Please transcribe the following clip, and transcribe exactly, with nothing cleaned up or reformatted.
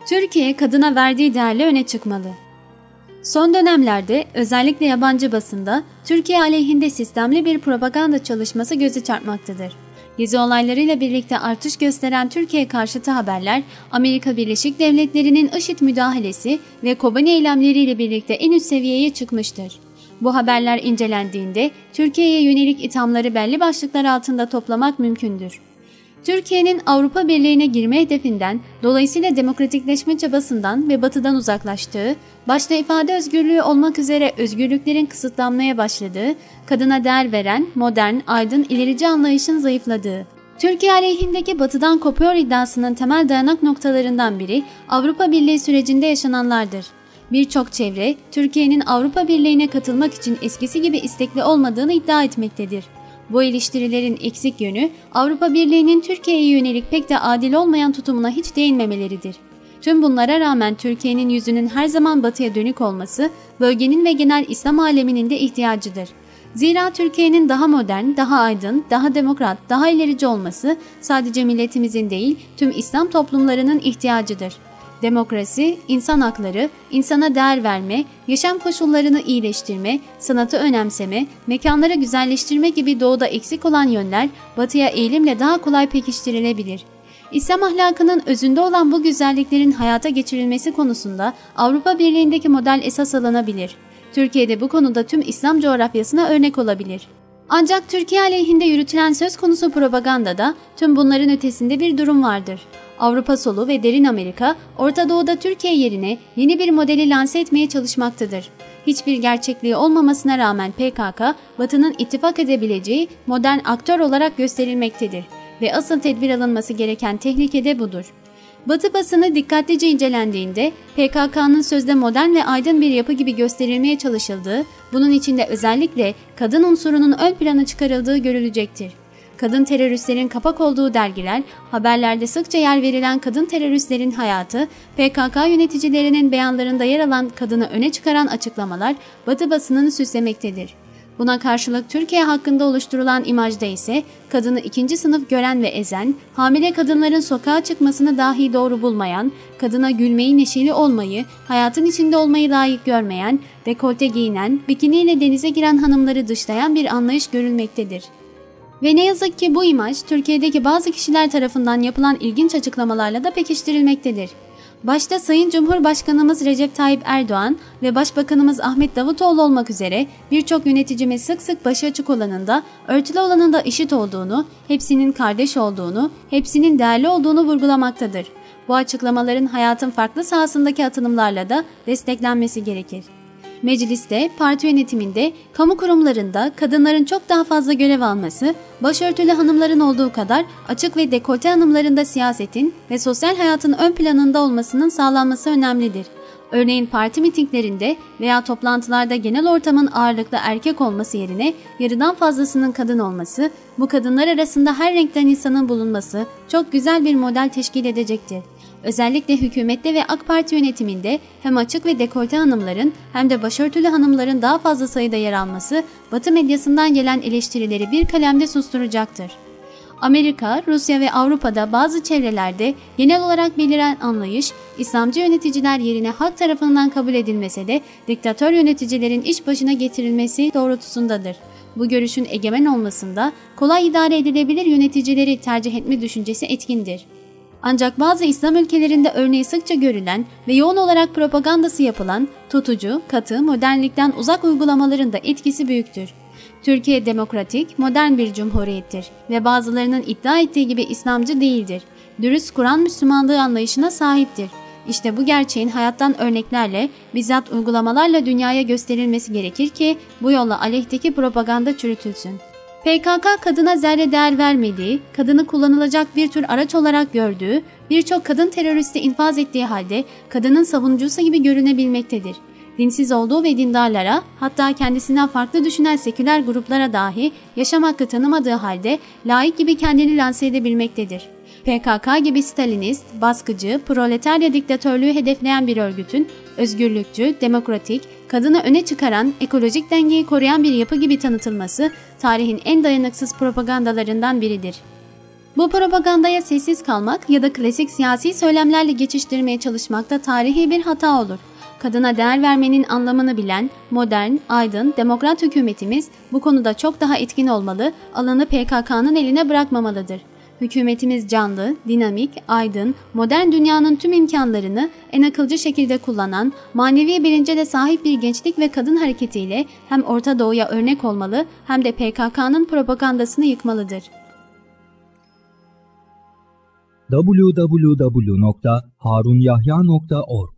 Türkiye kadına verdiği değerle öne çıkmalı. Son dönemlerde özellikle yabancı basında Türkiye aleyhinde sistemli bir propaganda çalışması göze çarpmaktadır. Gezi olaylarıyla birlikte artış gösteren Türkiye karşıtı haberler, Amerika Birleşik Devletleri'nin IŞİD müdahalesi ve Kobani eylemleriyle birlikte en üst seviyeye çıkmıştır. Bu haberler incelendiğinde Türkiye'ye yönelik ithamları belli başlıklar altında toplamak mümkündür. Türkiye'nin Avrupa Birliği'ne girme hedefinden, dolayısıyla demokratikleşme çabasından ve batıdan uzaklaştığı, başta ifade özgürlüğü olmak üzere özgürlüklerin kısıtlanmaya başladığı, kadına değer veren, modern, aydın, ilerici anlayışın zayıfladığı, Türkiye aleyhindeki batıdan kopuyor iddiasının temel dayanak noktalarından biri Avrupa Birliği sürecinde yaşananlardır. Birçok çevre, Türkiye'nin Avrupa Birliği'ne katılmak için eskisi gibi istekli olmadığını iddia etmektedir. Bu eleştirilerin eksik yönü Avrupa Birliği'nin Türkiye'ye yönelik pek de adil olmayan tutumuna hiç değinmemeleridir. Tüm bunlara rağmen Türkiye'nin yüzünün her zaman batıya dönük olması bölgenin ve genel İslam aleminin de ihtiyacıdır. Zira Türkiye'nin daha modern, daha aydın, daha demokrat, daha ilerici olması sadece milletimizin değil tüm İslam toplumlarının ihtiyacıdır. Demokrasi, insan hakları, insana değer verme, yaşam koşullarını iyileştirme, sanatı önemseme, mekanları güzelleştirme gibi doğuda eksik olan yönler batıya eğilimle daha kolay pekiştirilebilir. İslam ahlakının özünde olan bu güzelliklerin hayata geçirilmesi konusunda Avrupa Birliği'ndeki model esas alınabilir. Türkiye'de bu konuda tüm İslam coğrafyasına örnek olabilir. Ancak Türkiye aleyhinde yürütülen söz konusu propagandada tüm bunların ötesinde bir durum vardır. Avrupa solu ve derin Amerika, Orta Doğu'da Türkiye yerine yeni bir modeli lanse etmeye çalışmaktadır. Hiçbir gerçekliği olmamasına rağmen P K K, Batı'nın ittifak edebileceği modern aktör olarak gösterilmektedir ve asıl tedbir alınması gereken tehlike de budur. Batı basını dikkatlice incelendiğinde P K K'nın sözde modern ve aydın bir yapı gibi gösterilmeye çalışıldığı, bunun içinde özellikle kadın unsurunun ön plana çıkarıldığı görülecektir. Kadın teröristlerin kapak olduğu dergiler, haberlerde sıkça yer verilen kadın teröristlerin hayatı, P K K yöneticilerinin beyanlarında yer alan kadını öne çıkaran açıklamalar Batı basınını süslemektedir. Buna karşılık Türkiye hakkında oluşturulan imajda ise kadını ikinci sınıf gören ve ezen, hamile kadınların sokağa çıkmasını dahi doğru bulmayan, kadına gülmeyi, neşeli olmayı, hayatın içinde olmayı layık görmeyen, dekolte giyinen, bikiniyle denize giren hanımları dışlayan bir anlayış görülmektedir. Ve ne yazık ki bu imaj Türkiye'deki bazı kişiler tarafından yapılan ilginç açıklamalarla da pekiştirilmektedir. Başta Sayın Cumhurbaşkanımız Recep Tayyip Erdoğan ve Başbakanımız Ahmet Davutoğlu olmak üzere birçok yöneticimiz sık sık başı açık olanın da örtülü olanın da eşit olduğunu, hepsinin kardeş olduğunu, hepsinin değerli olduğunu vurgulamaktadır. Bu açıklamaların hayatın farklı sahasındaki atılımlarla da desteklenmesi gerekir. Mecliste, parti yönetiminde, kamu kurumlarında kadınların çok daha fazla görev alması, başörtülü hanımların olduğu kadar açık ve dekolte hanımların da siyasetin ve sosyal hayatın ön planında olmasının sağlanması önemlidir. Örneğin parti mitinglerinde veya toplantılarda genel ortamın ağırlıklı erkek olması yerine yarıdan fazlasının kadın olması, bu kadınlar arasında her renkten insanın bulunması çok güzel bir model teşkil edecektir. Özellikle hükümette ve AK Parti yönetiminde hem açık ve dekolte hanımların hem de başörtülü hanımların daha fazla sayıda yer alması Batı medyasından gelen eleştirileri bir kalemde susturacaktır. Amerika, Rusya ve Avrupa'da bazı çevrelerde genel olarak beliren anlayış, İslamcı yöneticiler yerine halk tarafından kabul edilmese de diktatör yöneticilerin iş başına getirilmesi doğrultusundadır. Bu görüşün egemen olmasında kolay idare edilebilir yöneticileri tercih etme düşüncesi etkindir. Ancak bazı İslam ülkelerinde örneği sıkça görülen ve yoğun olarak propagandası yapılan tutucu, katı, modernlikten uzak uygulamaların da etkisi büyüktür. Türkiye demokratik, modern bir cumhuriyettir ve bazılarının iddia ettiği gibi İslamcı değildir. Dürüst Kur'an Müslümanlığı anlayışına sahiptir. İşte bu gerçeğin hayattan örneklerle, bizzat uygulamalarla dünyaya gösterilmesi gerekir ki bu yolla aleyhteki propaganda çürütülsün. P K K kadına zerre değer vermediği, kadını kullanılacak bir tür araç olarak gördüğü, birçok kadın teröristi infaz ettiği halde kadının savunucusu gibi görünebilmektedir. Dinsiz olduğu ve dindarlara, hatta kendisinden farklı düşünen seküler gruplara dahi yaşam hakkı tanımadığı halde laik gibi kendini lanse edebilmektedir. P K K gibi Stalinist, baskıcı, proletarya diktatörlüğü hedefleyen bir örgütün özgürlükçü, demokratik, kadını öne çıkaran, ekolojik dengeyi koruyan bir yapı gibi tanıtılması tarihin en dayanıksız propagandalarından biridir. Bu propagandaya sessiz kalmak ya da klasik siyasi söylemlerle geçiştirmeye çalışmakta tarihi bir hata olur. Kadına değer vermenin anlamını bilen, modern, aydın, demokrat hükümetimiz bu konuda çok daha etkin olmalı, alanı P K K'nın eline bırakmamalıdır. Hükümetimiz canlı, dinamik, aydın, modern dünyanın tüm imkanlarını en akılcı şekilde kullanan, manevi bilince de sahip bir gençlik ve kadın hareketiyle hem Orta Doğu'ya örnek olmalı hem de P K K'nın propagandasını yıkmalıdır. double-u double-u double-u nokta harunyahya nokta org